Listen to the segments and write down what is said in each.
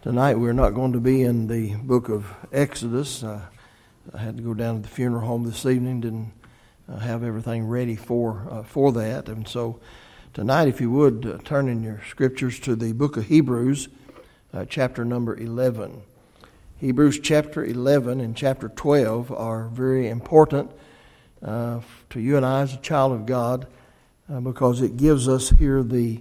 Tonight we're not going to be in the book of Exodus. I had to go down to the funeral home this evening, didn't have everything ready for that. And so tonight, if you would, turn in your scriptures to the book of Hebrews, chapter number 11. Hebrews chapter 11 and chapter 12 are very important to you and I as a child of God because it gives us here the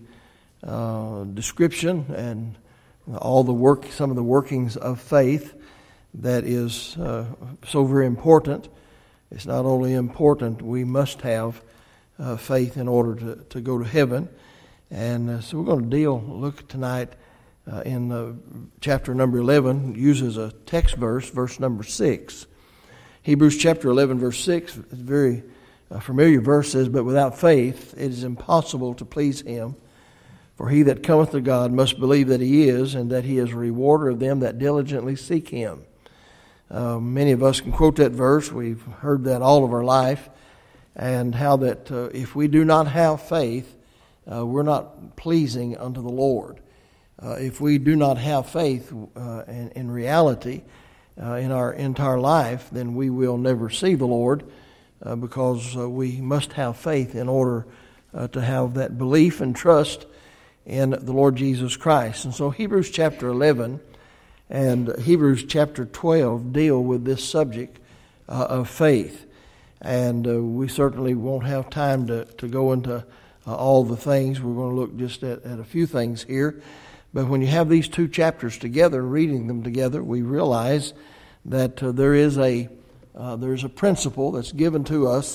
description and all the work, some of the workings of faith that is so very important. It's not only important, we must have faith in order to go to heaven. And so we're going to look tonight in chapter number 11, uses a text verse number 6. Hebrews chapter 11, verse 6, it's a very familiar verse, says, "But without faith it is impossible to please him. For he that cometh to God must believe that he is, and that he is a rewarder of them that diligently seek him." Many of us can quote that verse. We've heard that all of our life. And how that if we do not have faith, we're not pleasing unto the Lord. If we do not have faith in reality in our entire life, then we will never see the Lord because we must have faith in order to have that belief and trust in the Lord Jesus Christ. And so Hebrews chapter 11 and Hebrews chapter 12 deal with this subject of faith. And we certainly won't have time to go into all the things. We're going to look just at a few things here. But when you have these two chapters together, reading them together, we realize that there's a principle that's given to us,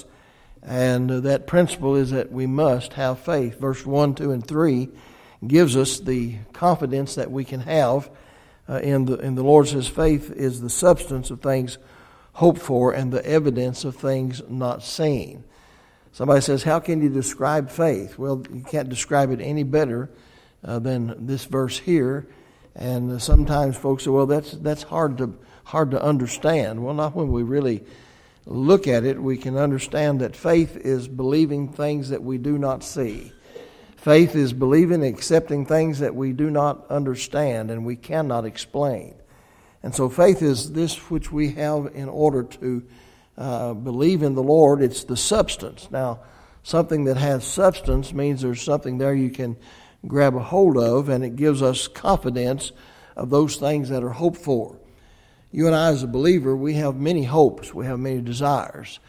and that principle is that we must have faith. Verse 1, 2, and 3 gives us the confidence that we can have in the Lord. Says faith is the substance of things hoped for and the evidence of things not seen. Somebody says, how can you describe faith? Well, you can't describe it any better than this verse here. And sometimes folks say, well, that's hard to understand. Well, not when we really look at it. We can understand that faith is believing things that we do not see. Faith is believing and accepting things that we do not understand and we cannot explain. And so faith is this which we have in order to believe in the Lord. It's the substance. Now, something that has substance means there's something there you can grab a hold of, and it gives us confidence of those things that are hoped for. You and I as a believer, we have many hopes. We have many desires.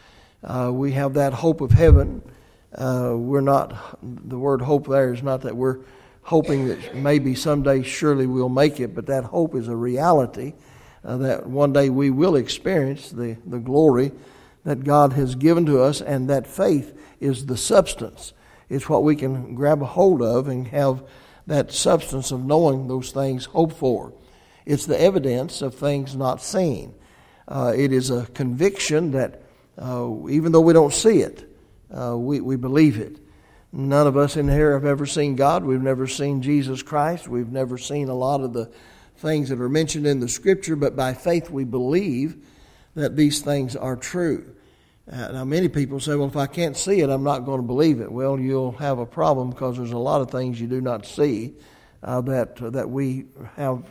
We have that hope of heaven. We're not, the word hope there is not that we're hoping that maybe someday surely we'll make it, but that hope is a reality that one day we will experience the glory that God has given to us, and that faith is the substance. It's what we can grab a hold of and have that substance of knowing those things hoped for. It's the evidence of things not seen. It is a conviction that even though we don't see it, we believe it. None of us in here have ever seen God. We've never seen Jesus Christ. We've never seen a lot of the things that are mentioned in the Scripture, but by faith we believe that these things are true. Now many people say, well, if I can't see it, I'm not going to believe it. Well, you'll have a problem because there's a lot of things you do not see that we have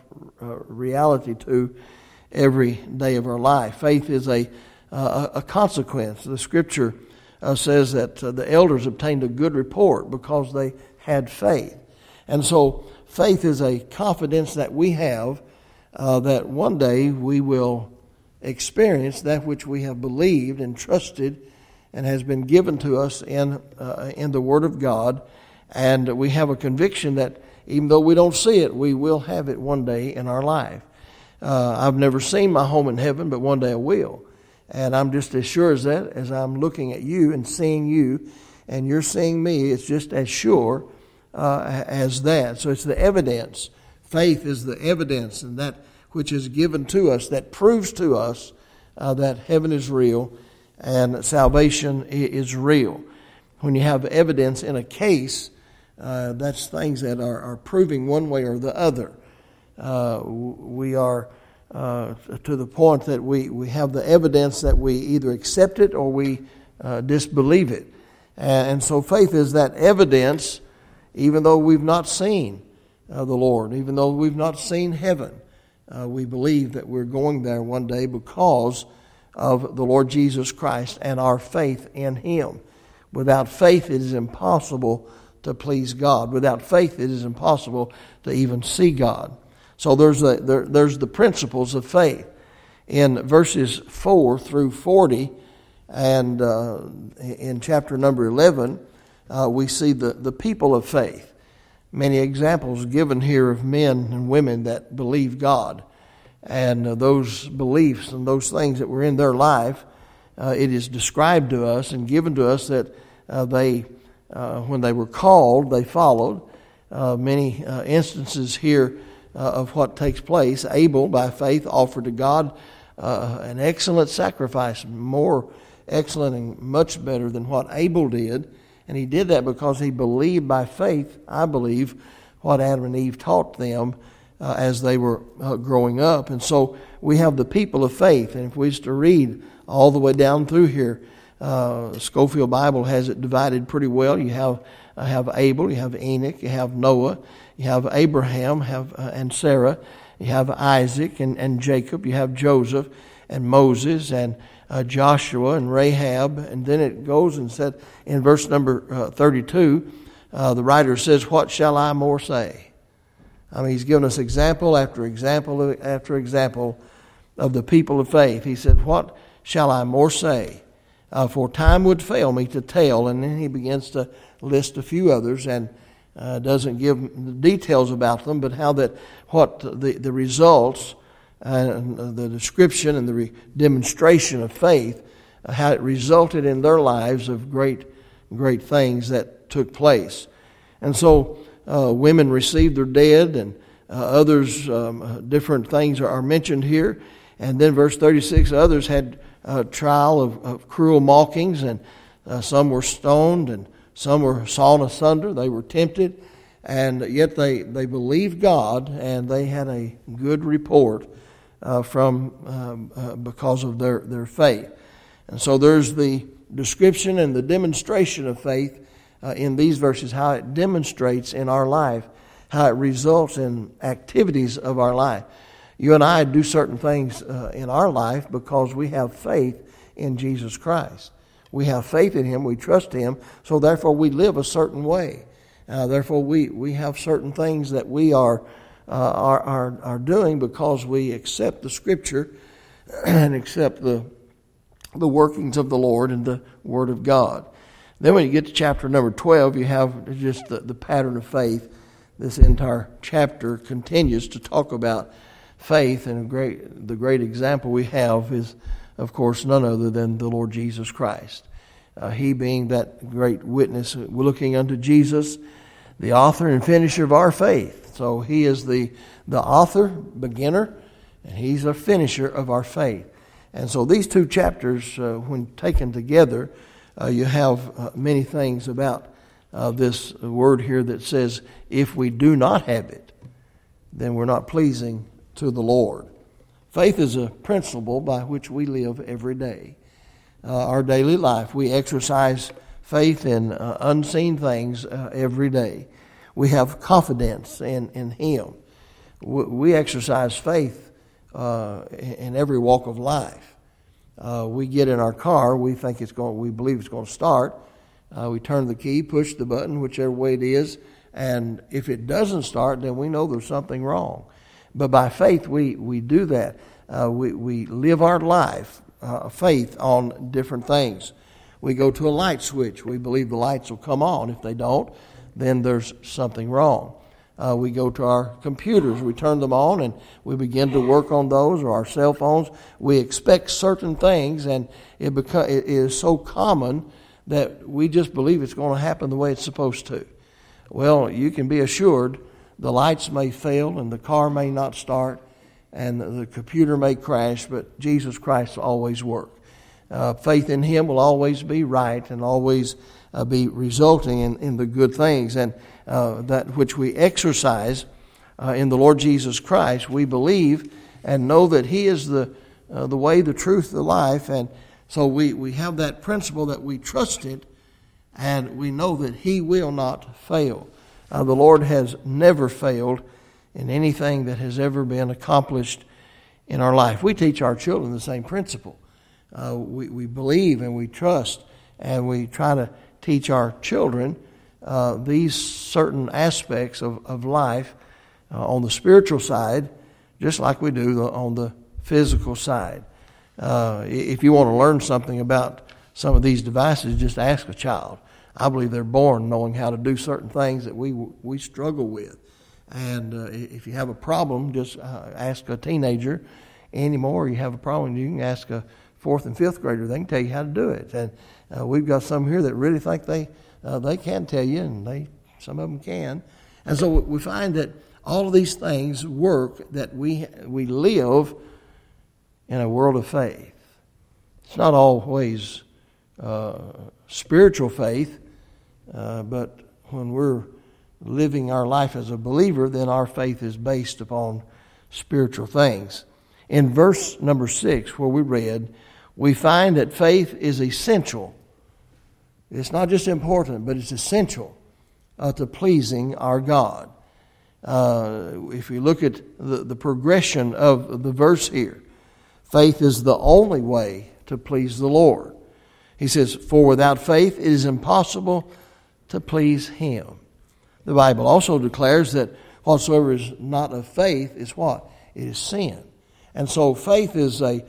reality to every day of our life. Faith is a consequence. The Scripture says that the elders obtained a good report because they had faith. And so faith is a confidence that we have that one day we will experience that which we have believed and trusted and has been given to us in the Word of God. And we have a conviction that even though we don't see it, we will have it one day in our life. I've never seen my home in heaven, but one day I will. And I'm just as sure as that as I'm looking at you and seeing you and you're seeing me. It's just as sure as that. So it's the evidence. Faith is the evidence, and that which is given to us that proves to us that heaven is real and salvation is real. When you have evidence in a case, that's things that are proving one way or the other. We are to the point that we have the evidence that we either accept it or we disbelieve it. And so faith is that evidence, even though we've not seen the Lord. Even though we've not seen heaven, we believe that we're going there one day because of the Lord Jesus Christ and our faith in Him. Without faith, it is impossible to please God. Without faith, it is impossible to even see God. So there's the principles of faith. In verses 4 through 40, and in chapter number 11, we see the people of faith. Many examples given here of men and women that believe God. And those beliefs and those things that were in their life, it is described to us and given to us that when they were called, they followed. Many instances here of what takes place. Abel, by faith, offered to God an excellent sacrifice, more excellent and much better than what Abel did. And he did that because he believed by faith, I believe, what Adam and Eve taught them as they were growing up. And so we have the people of faith. And if we used to read all the way down through here, Scofield Bible has it divided pretty well. You have Abel, you have Enoch, you have Noah, you have Abraham, and Sarah, you have Isaac and Jacob, you have Joseph and Moses and Joshua and Rahab. And then it goes and said in verse number 32, the writer says, "What shall I more say?" I mean, he's given us example after example after example of the people of faith. He said, "What shall I more say? For time would fail me to tell." And then he begins to list a few others and doesn't give the details about them, but what the results and the description and the demonstration of faith, how it resulted in their lives of great things that took place. And so women received their dead, and others, different things are mentioned here. And then verse 36, others had trial of cruel mockings, and some were stoned, and some were sawn asunder. They were tempted, and yet they believed God, and they had a good report because of their faith. And so there's the description and the demonstration of faith in these verses, how it demonstrates in our life, how it results in activities of our life. You and I do certain things in our life because we have faith in Jesus Christ. We have faith in Him, we trust Him, so therefore we live a certain way. Therefore we have certain things that we are doing because we accept the Scripture and accept the workings of the Lord and the Word of God. Then when you get to chapter number 12, you have just the pattern of faith. This entire chapter continues to talk about faith, and the great example we have is, of course, none other than the Lord Jesus Christ. He being that great witness, we're looking unto Jesus, the author and finisher of our faith. So He is the author, beginner, and He's a finisher of our faith. And so these two chapters, when taken together, you have many things about this word here that says, if we do not have it, then we're not pleasing to the Lord. Faith is a principle by which we live every day. Our daily life, we exercise faith in unseen things every day. We have confidence in Him. We exercise faith in every walk of life. We get in our car, we believe it's going to start. We turn the key, push the button, whichever way it is, and if it doesn't start, then we know there's something wrong. But by faith, we do that. We live our life, faith, on different things. We go to a light switch. We believe the lights will come on. If they don't, then there's something wrong. We go to our computers. We turn them on and we begin to work on those, or our cell phones. We expect certain things, and it is so common that we just believe it's going to happen the way it's supposed to. Well, you can be assured the lights may fail and the car may not start and the computer may crash, but Jesus Christ will always work. Faith in Him will always be right and always be resulting in the good things. And that which we exercise in the Lord Jesus Christ, we believe and know that He is the way, the truth, the life. And so we have that principle that we trust it, and we know that He will not fail. The Lord has never failed in anything that has ever been accomplished in our life. We teach our children the same principle. We believe and we trust, and we try to teach our children these certain aspects of life on the spiritual side, just like we do on the physical side. If you want to learn something about some of these devices, just ask a child. I believe they're born knowing how to do certain things that we struggle with. And if you have a problem, just ask a teenager. Anymore, you have a problem, you can ask a 4th and 5th grader. They can tell you how to do it. And we've got some here that really think they can tell you, and some of them can. And so we find that all of these things work, that we live in a world of faith. It's not always spiritual faith, but when we're living our life as a believer, then our faith is based upon spiritual things. In verse number 6, where we read, we find that faith is essential. It's not just important, but it's essential to pleasing our God. If we look at the progression of the verse here, faith is the only way to please the Lord. He says, for without faith it is impossible to please Him. The Bible also declares that whatsoever is not of faith is what? It is sin. And so faith is a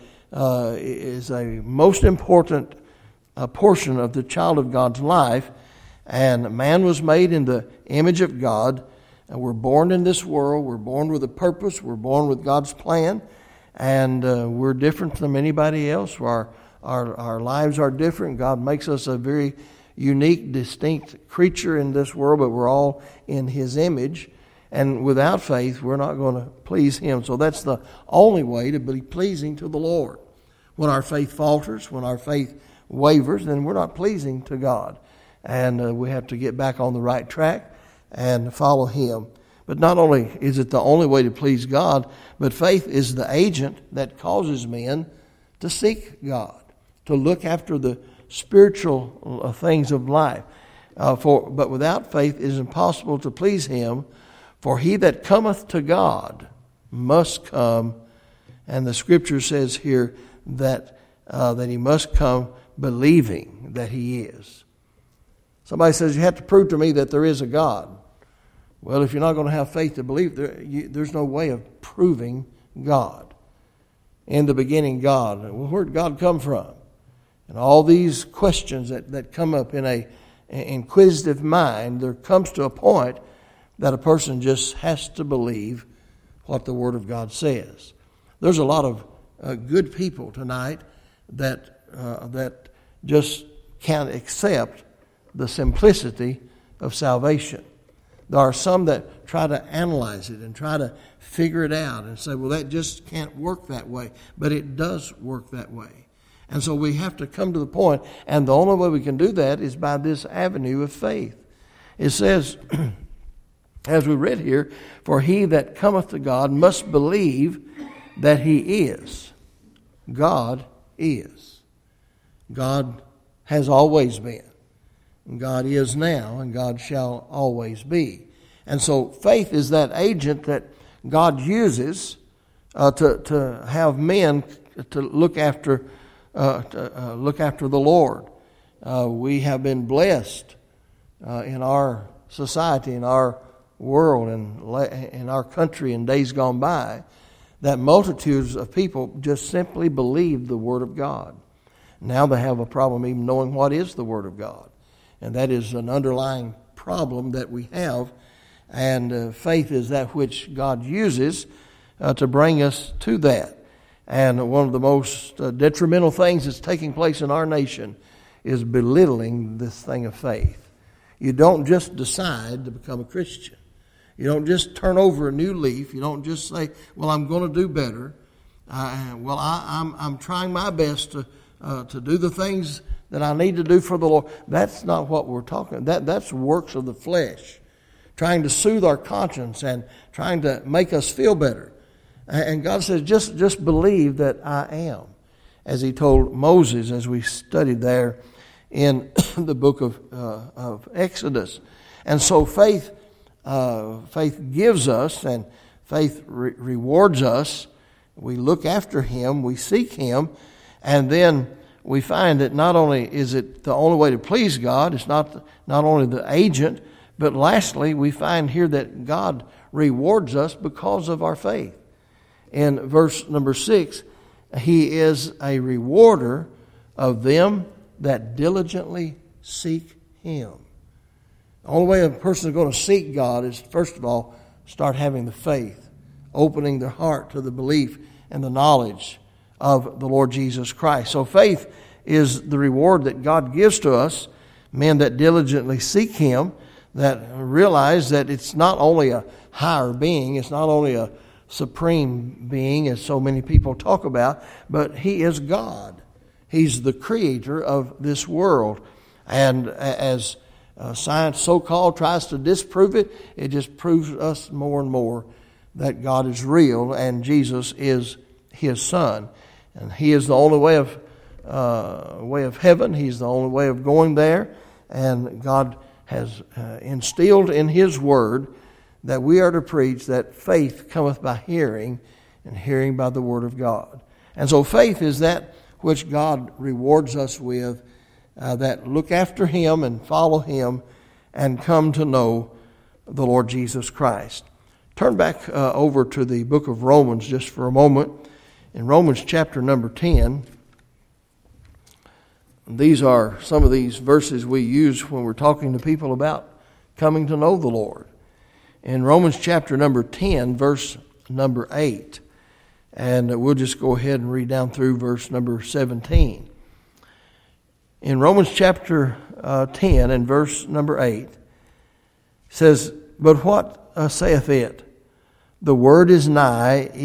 most important portion of the child of God's life. And man was made in the image of God. And we're born in this world. We're born with a purpose. We're born with God's plan. And we're different from anybody else. Our lives are different. God makes us a very unique, distinct creature in this world, but we're all in His image. And without faith, we're not going to please Him. So that's the only way to be pleasing to the Lord. When our faith falters, when our faith wavers, then we're not pleasing to God. And we have to get back on the right track and follow Him. But not only is it the only way to please God, but faith is the agent that causes men to seek God, to look after the spiritual things of life. But without faith it is impossible to please Him. For he that cometh to God must come, and the Scripture says here that he must come believing that He is. Somebody says, you have to prove to me that there is a God. Well, if you're not going to have faith to believe, there's no way of proving God. In the beginning, God. Well, where did God come from? And all these questions that come up in an inquisitive mind, there comes to a point that a person just has to believe what the Word of God says. There's a lot of good people tonight that just can't accept the simplicity of salvation. There are some that try to analyze it and try to figure it out and say, well, that just can't work that way. But it does work that way. And so we have to come to the point, and the only way we can do that is by this avenue of faith. It says, as we read here, for he that cometh to God must believe that He is. God is. God has always been. God is now, and God shall always be. And so faith is that agent that God uses to have men to look after the Lord. We have been blessed in our society, in our world, and in our country in days gone by, that multitudes of people just simply believe the Word of God. Now they have a problem even knowing what is the Word of God. And that is an underlying problem that we have. And faith is that which God uses to bring us to that. And one of the most detrimental things that's taking place in our nation is belittling this thing of faith. You don't just decide to become a Christian. You don't just turn over a new leaf. You don't just say, well, I'm going to do better. I'm trying my best to do the things that I need to do for the Lord. That's not what we're talking about. That's works of the flesh, trying to soothe our conscience and trying to make us feel better. And God says, just believe that I am, as He told Moses as we studied there in the book of Exodus. And so faith faith gives us, and faith rewards us. We look after Him, we seek Him, and then we find that not only is it the only way to please God, it's not only the agent, but lastly, we find here that God rewards us because of our faith. In verse number 6, He is a rewarder of them that diligently seek Him. The only way a person is going to seek God is, first of all, start having the faith, opening their heart to the belief and the knowledge of the Lord Jesus Christ. So faith is the reward that God gives to us, men that diligently seek Him, that realize that it's not only a higher being, it's not only a supreme being, as so many people talk about, but He is God. He's the creator of this world. And as science so-called tries to disprove it, it just proves us more and more that God is real and Jesus is His Son. And He is the only way of heaven. He's the only way of going there. And God has instilled in His Word that we are to preach that faith cometh by hearing, and hearing by the Word of God. And so faith is that which God rewards us with, that look after Him and follow Him and come to know the Lord Jesus Christ. Turn back over to the book of Romans just for a moment. In Romans chapter number 10, these are some of these verses we use when we're talking to people about coming to know the Lord. In Romans chapter number 10, verse number 8, and we'll just go ahead and read down through verse number 17. In Romans chapter 10 and verse number 8, says, "But what saith it? The word is nigh thee,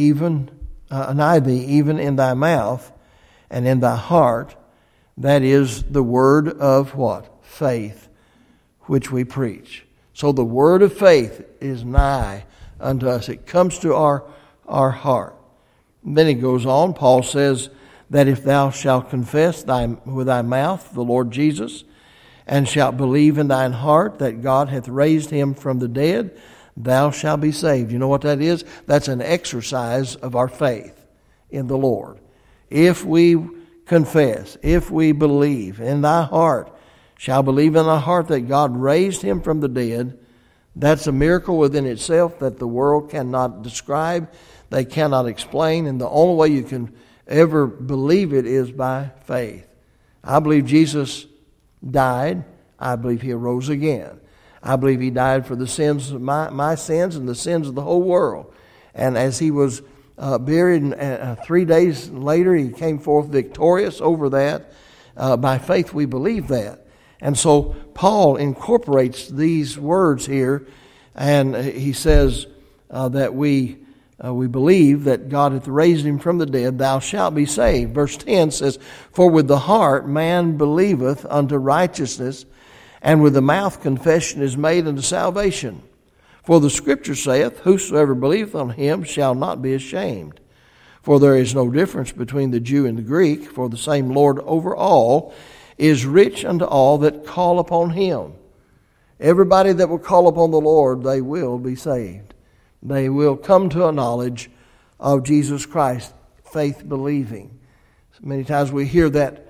even in thy mouth and in thy heart. That is the word of" what? Faith, which we preach. So the word of faith is nigh unto us. It comes to our heart. And then he goes on. Paul says that if thou shalt confess with thy mouth the Lord Jesus, and shalt believe in thine heart that God hath raised Him from the dead, thou shalt be saved. You know what that is? That's an exercise of our faith in the Lord. If we confess, if we believe in thy heart, shall believe in thy heart that God raised Him from the dead, that's a miracle within itself that the world cannot describe, they cannot explain, and the only way you can ever believe it is by faith. I believe Jesus died. I believe He arose again. I believe He died for the sins of my sins and the sins of the whole world. And as He was buried, 3 days later He came forth victorious over that. By faith we believe that. And so Paul incorporates these words here, and he says that we believe that God hath raised Him from the dead, thou shalt be saved. Verse 10 says, "For with the heart man believeth unto righteousness, and with the mouth confession is made unto salvation. For the Scripture saith, Whosoever believeth on Him shall not be ashamed. For there is no difference between the Jew and the Greek, for the same Lord over all is rich unto all that call upon Him." Everybody that will call upon the Lord, they will be saved. They will come to a knowledge of Jesus Christ, faith believing. Many times we hear that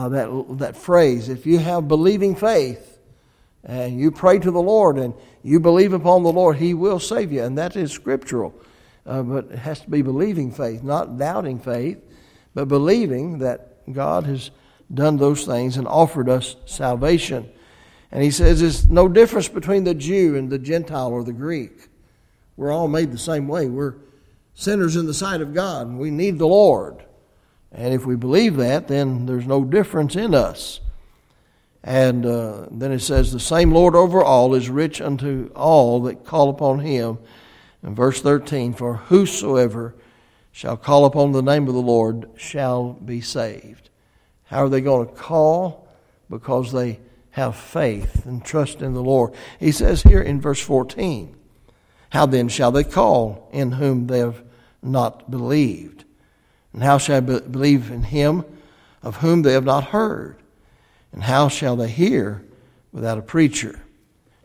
phrase, if you have believing faith and you pray to the Lord and you believe upon the Lord, He will save you. And that is scriptural. But it has to be believing faith, not doubting faith, but believing that God has done those things and offered us salvation. And he says there's no difference between the Jew and the Gentile or the Greek. We're all made the same way. We're sinners in the sight of God, and we need the Lord. And if we believe that, then there's no difference in us. And then it says, the same Lord over all is rich unto all that call upon Him. In verse 13, for whosoever shall call upon the name of the Lord shall be saved. How are they going to call? Because they have faith and trust in the Lord. He says here in verse 14, how then shall they call in whom they have not believed? And how shall they believe in Him of whom they have not heard? And how shall they hear without a preacher?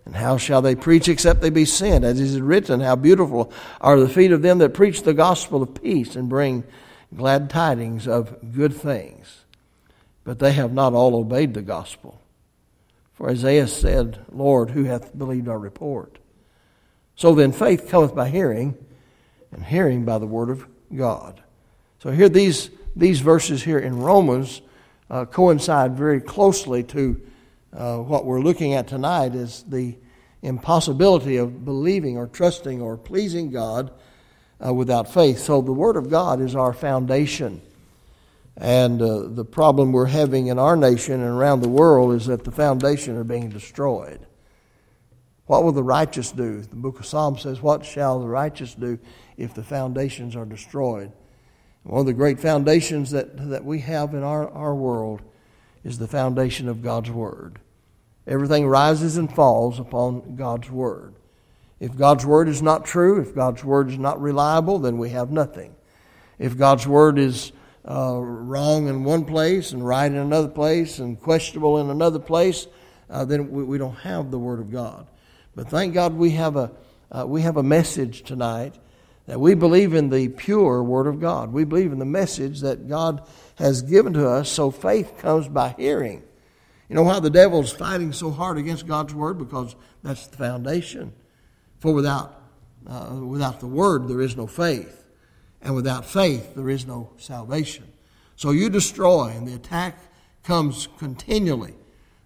And how shall they preach except they be sent? As is written, how beautiful are the feet of them that preach the gospel of peace and bring glad tidings of good things. But they have not all obeyed the gospel. For Isaiah said, Lord, who hath believed our report? So then faith cometh by hearing, and hearing by the word of God. So here these verses here in Romans coincide very closely to what we're looking at tonight, is the impossibility of believing or trusting or pleasing God without faith. So the Word of God is our foundation. And the problem we're having in our nation and around the world is that the foundation are being destroyed. What will the righteous do? The book of Psalms says, what shall the righteous do if the foundations are destroyed? One of the great foundations that we have in our world is the foundation of God's Word. Everything rises and falls upon God's Word. If God's Word is not true, if God's Word is not reliable, then we have nothing. If God's Word is wrong in one place and right in another place and questionable in another place, then we don't have the Word of God. But thank God we have a message tonight that we believe in the pure Word of God. We believe in the message that God has given to us, so faith comes by hearing. You know why the devil's fighting so hard against God's Word? Because that's the foundation. For without the Word, there is no faith. And without faith, there is no salvation. So you destroy, and the attack comes continually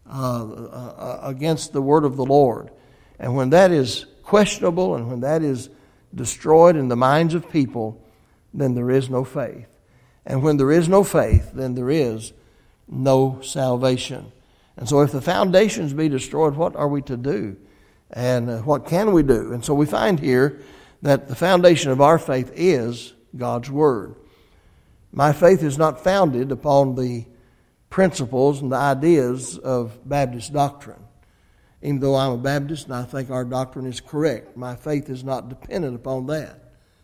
against the Word of the Lord. And when that is questionable and when that is destroyed in the minds of people, then there is no faith. And when there is no faith, then there is no salvation. And so if the foundations be destroyed, what are we to do? And what can we do? And so we find here that the foundation of our faith is God's Word. My faith is not founded upon the principles and the ideas of Baptist doctrine. Even though I'm a Baptist and I think our doctrine is correct, my faith is not dependent upon that.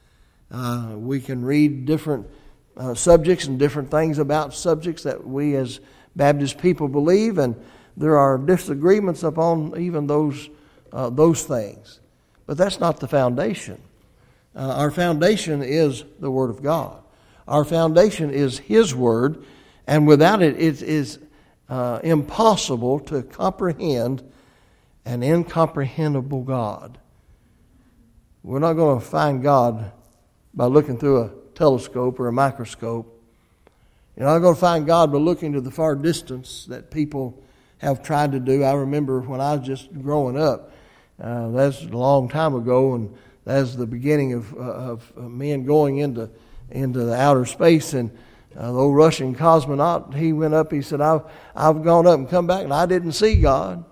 We can read different subjects and different things about subjects that we as Baptist people believe, and there are disagreements upon even those things. But that's not the foundation. Our foundation is the Word of God. Our foundation is His Word, and without it, it is impossible to comprehend an incomprehensible God. We're not going to find God by looking through a telescope or a microscope. You're not going to find God by looking to the far distance that people have tried to do. I remember when I was just growing up, that's a long time ago, and that's the beginning of men going into the outer space. And the old Russian cosmonaut, he went up, he said, I've gone up and come back, and I didn't see God.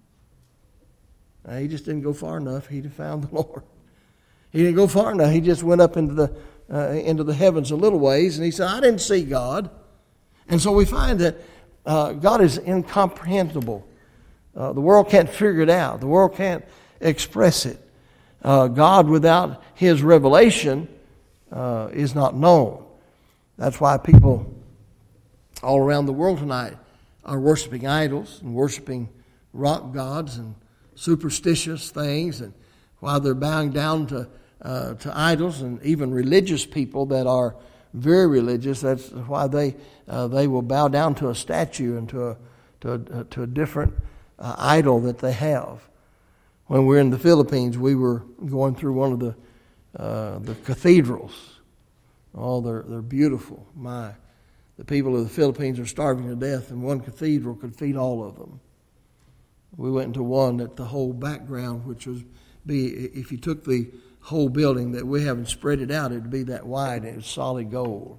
He just didn't go far enough. He'd have found the Lord. He didn't go far enough. He just went up into the heavens a little ways, and he said, I didn't see God. And so we find that God is incomprehensible. The world can't figure it out. The world can't express it. God, without His revelation, is not known. That's why people all around the world tonight are worshiping idols and worshiping rock gods and superstitious things, and while they're bowing down to idols, and even religious people that are very religious, that's why they will bow down to a statue and to a different idol that they have. When we were in the Philippines, we were going through one of the cathedrals. Oh, they're beautiful. The people of the Philippines are starving to death, and one cathedral could feed all of them. We went into one that the whole background, which was if you took the whole building that we haven't spread it out, it would be that wide, and it was solid gold.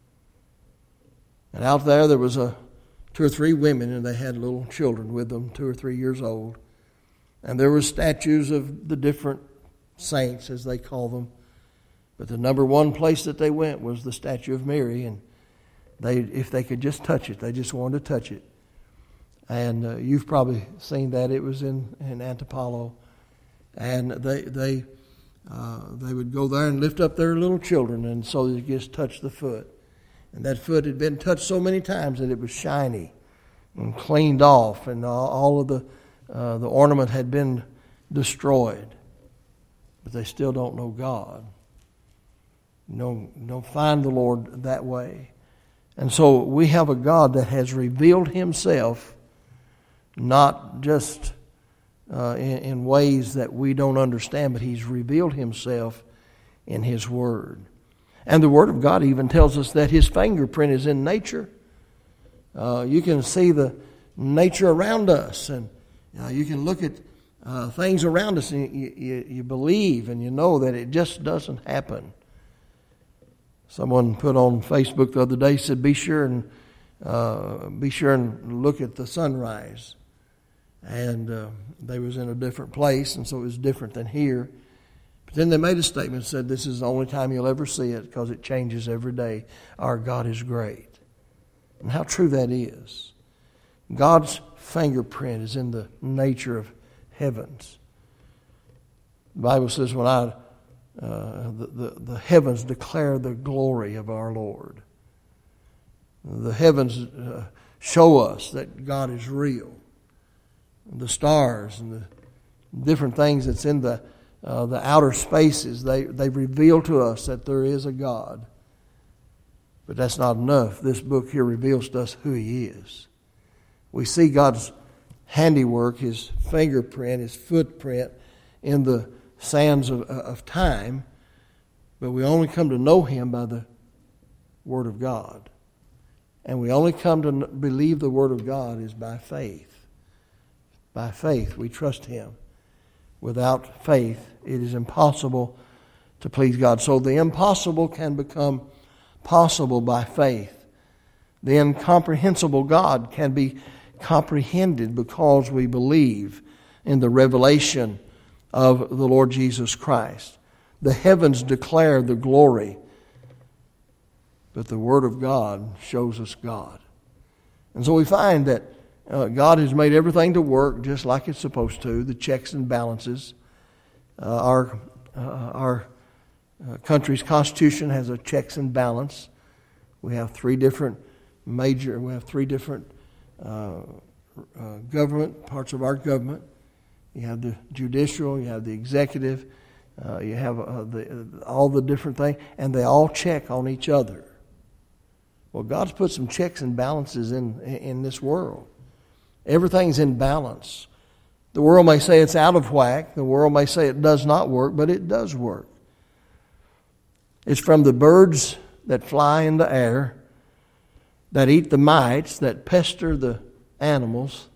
And out there was 2 or 3 women, and they had little children with them, 2 or 3 years old. And there were statues of the different saints, as they call them. But the number one place that they went was the statue of Mary, and if they could just touch it, they just wanted to touch it. And you've probably seen that. It was in Antipolo. And they would go there and lift up their little children, and so they just touch the foot. And that foot had been touched so many times that it was shiny and cleaned off, and all of the ornament had been destroyed, but they still don't know God. Don't find the Lord that way. And so we have a God that has revealed Himself not just in ways that we don't understand, but He's revealed Himself in His Word. And the Word of God even tells us that His fingerprint is in nature. You can see the nature around us, and you can look at things around us, and you believe and you know that it just doesn't happen. Someone put on Facebook the other day, said, be sure and look at the sunrise. And they was in a different place, and so it was different than here. But then they made a statement, said, this is the only time you'll ever see it because it changes every day. Our God is great. And how true that is. God's fingerprint is in the nature of heavens. The Bible says, when the heavens declare the glory of our Lord. The heavens show us that God is real. The stars and the different things that's in the outer spaces, they reveal to us that there is a God. But that's not enough. This book here reveals to us who He is. We see God's handiwork, His fingerprint, His footprint in the sands of time, but we only come to know Him by the Word of God. And we only come to believe the Word of God is by faith. By faith, we trust Him. Without faith, it is impossible to please God. So the impossible can become possible by faith. The incomprehensible God can be comprehended because we believe in the revelation of the Lord Jesus Christ. The heavens declare the glory, but the Word of God shows us God. And so we find that God has made everything to work just like it's supposed to, the checks and balances. Our country's constitution has a checks and balance. We have three different government, parts of our government. You have the judicial, you have the executive, you have all the different things, and they all check on each other. Well, God's put some checks and balances in this world. Everything's in balance. The world may say it's out of whack. The world may say it does not work, but it does work. It's from the birds that fly in the air, that eat the mites, that pester the animals,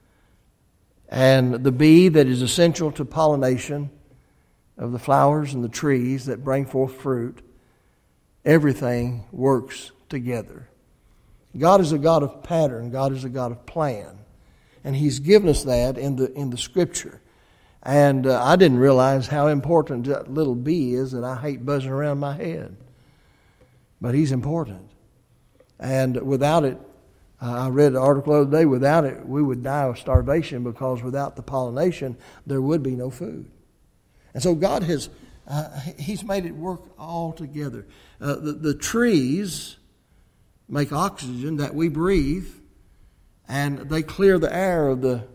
and the bee that is essential to pollination of the flowers and the trees that bring forth fruit. Everything works together. God is a God of pattern. God is a God of plan. And He's given us that in the Scripture. And I didn't realize how important that little bee is, that I hate buzzing around my head. But He's important. And without it, I read an article the other day, without it, we would die of starvation, because without the pollination, there would be no food. And so God has, He's made it work all together. The trees make oxygen that we breathe, and they clear the air of the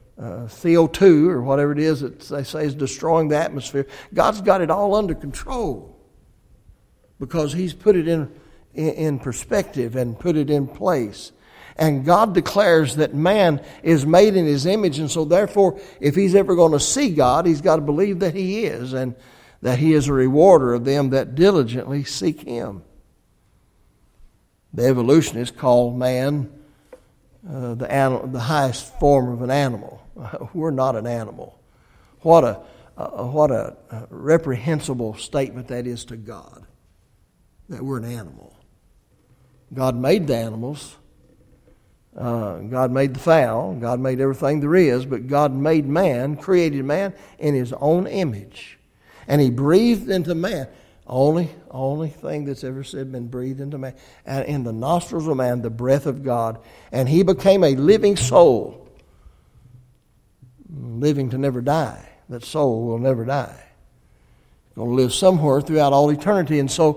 CO2 or whatever it is that they say is destroying the atmosphere. God's got it all under control because He's put it in perspective and put it in place. And God declares that man is made in His image, and so therefore, if he's ever going to see God, he's got to believe that He is, and that He is a rewarder of them that diligently seek Him. The evolutionists call man the highest form of an animal. We're not an animal. What a reprehensible statement that is to God, that we're an animal. God made the animals. God made the fowl. God made everything there is. But God made man, created man in His own image. And He breathed into man. Only thing that's ever said been breathed into man. And in the nostrils of man, the breath of God. And he became a living soul. Living to never die. That soul will never die. It's going to live somewhere throughout all eternity. And so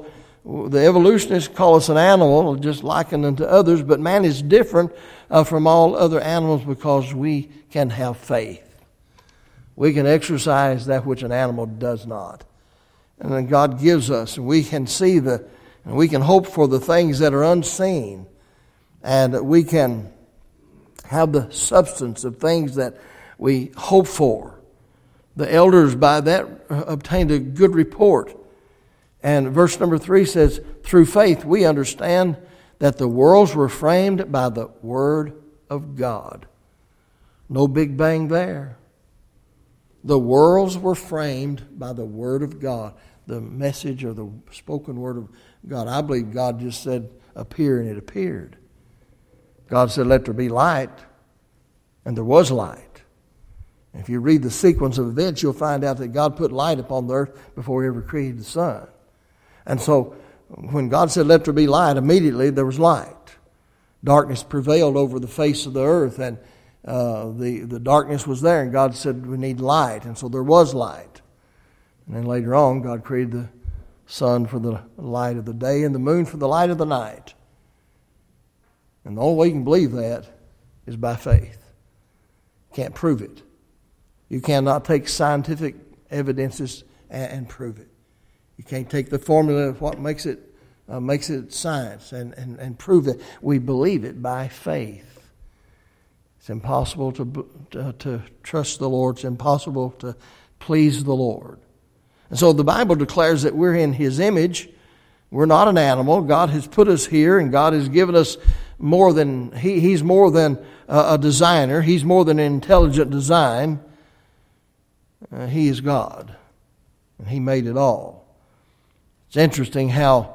the evolutionists call us an animal, just likened unto others, but man is different from all other animals because we can have faith. We can exercise that which an animal does not. And then God gives us, and we can see and we can hope for the things that are unseen. And we can have the substance of things that we hope for. The elders by that obtained a good report. And verse number 3 says, through faith we understand that the worlds were framed by the Word of God. No big bang there. The worlds were framed by the Word of God. The message or the spoken Word of God. I believe God just said, appear, and it appeared. God said, let there be light, and there was light. If you read the sequence of events, you'll find out that God put light upon the earth before He ever created the sun. And so, when God said, let there be light, immediately there was light. Darkness prevailed over the face of the earth, and the darkness was there, and God said, we need light. And so there was light. And then later on, God created the sun for the light of the day and the moon for the light of the night. And the only way you can believe that is by faith. Can't prove it. You cannot take scientific evidences and prove it. You can't take the formula of what makes it science and prove it. We believe it by faith. It's impossible to trust the Lord. It's impossible to please the Lord. And so the Bible declares that we're in His image. We're not an animal. God has put us here, and God has given us more than He's more than a designer. He's more than an intelligent design. He is God, and He made it all. It's interesting how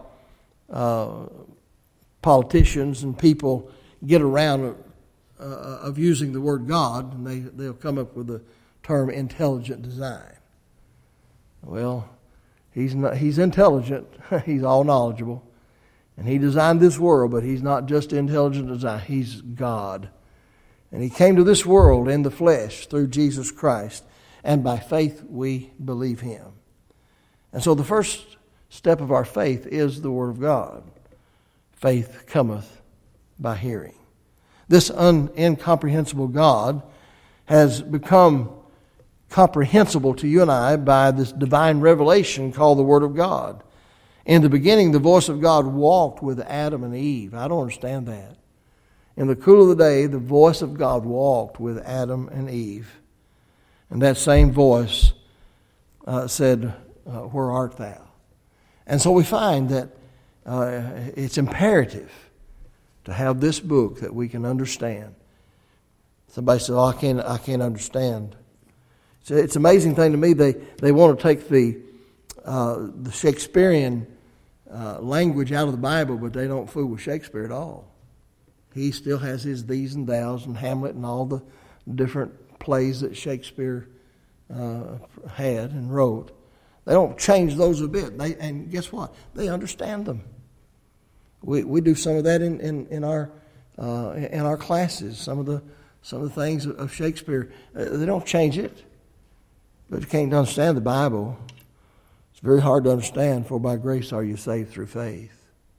politicians and people get around of using the word God, and they'll come up with the term intelligent design. Well, he's intelligent. He's all knowledgeable. And He designed this world, but He's not just intelligent design. He's God. And He came to this world in the flesh through Jesus Christ. And by faith we believe Him. And so the first step of our faith is the Word of God. Faith cometh by hearing. This incomprehensible God has become comprehensible to you and I by this divine revelation called the Word of God. In the beginning, the voice of God walked with Adam and Eve. I don't understand that. In the cool of the day, the voice of God walked with Adam and Eve. And that same voice said, where art thou? And so we find that it's imperative to have this book that we can understand. Somebody said, I can't understand. It's an amazing thing to me. They want to take the Shakespearean language out of the Bible, but they don't fool with Shakespeare at all. He still has his these and thous and Hamlet and all the different plays that Shakespeare had and wrote. They don't change those a bit. And guess what? They understand them. We do some of that in our classes. Some of the things of Shakespeare, they don't change it. But you can't understand the Bible. It's very hard to understand. For by grace are you saved through faith.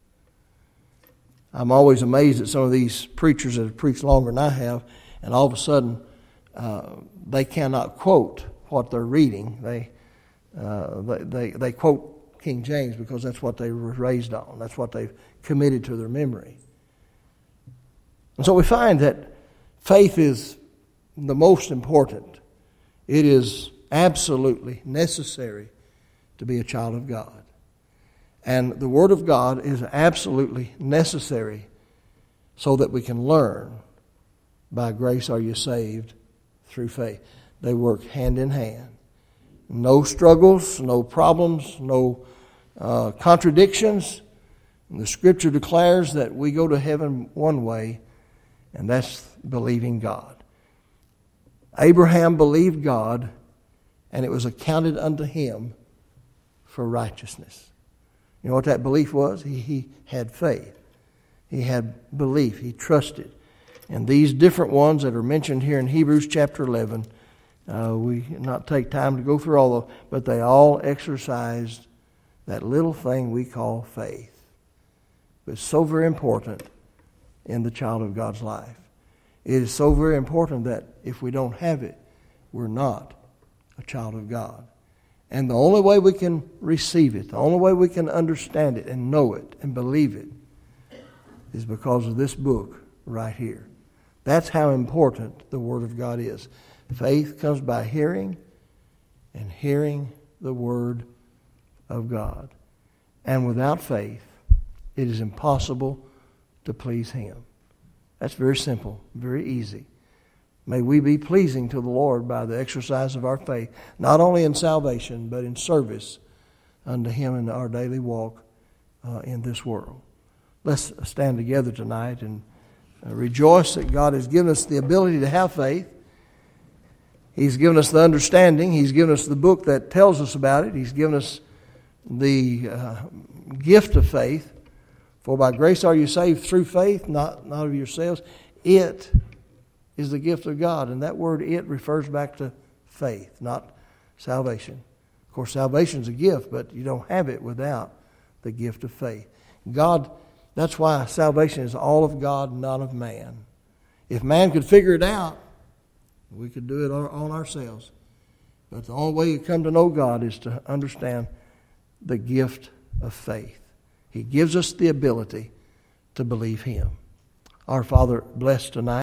I'm always amazed at some of these preachers that have preached longer than I have, and all of a sudden they cannot quote what they're reading. They quote King James because that's what they were raised on. That's what they've committed to their memory. And so we find that faith is the most important. It is absolutely necessary to be a child of God. And the Word of God is absolutely necessary so that we can learn. By grace are you saved through faith. They work hand in hand. No struggles, no problems, no contradictions. And the Scripture declares that we go to heaven one way, and that's believing God. Abraham believed God, and it was accounted unto him for righteousness. You know what that belief was? He had faith. He had belief. He trusted. And these different ones that are mentioned here in Hebrews chapter 11, we not take time to go through all of them, but they all exercised that little thing we call faith. It's so very important in the child of God's life. It is so very important that if we don't have it, we're not a child of God. And the only way we can receive it, the only way we can understand it and know it and believe it is because of this book right here. That's how important the Word of God is. Faith comes by hearing, and hearing the Word of God. And without faith, it is impossible to please Him. That's very simple, very easy. May we be pleasing to the Lord by the exercise of our faith, not only in salvation, but in service unto Him in our daily walk in this world. Let's stand together tonight and rejoice that God has given us the ability to have faith. He's given us the understanding. He's given us the book that tells us about it. He's given us the gift of faith. For by grace are you saved through faith, not of yourselves. It is the gift of God. And that word "it" refers back to faith, not salvation. Of course, salvation is a gift, but you don't have it without the gift of faith. God, that's why salvation is all of God, not of man. If man could figure it out, we could do it on ourselves. But the only way you come to know God is to understand the gift of faith. He gives us the ability to believe Him. Our Father, bless tonight.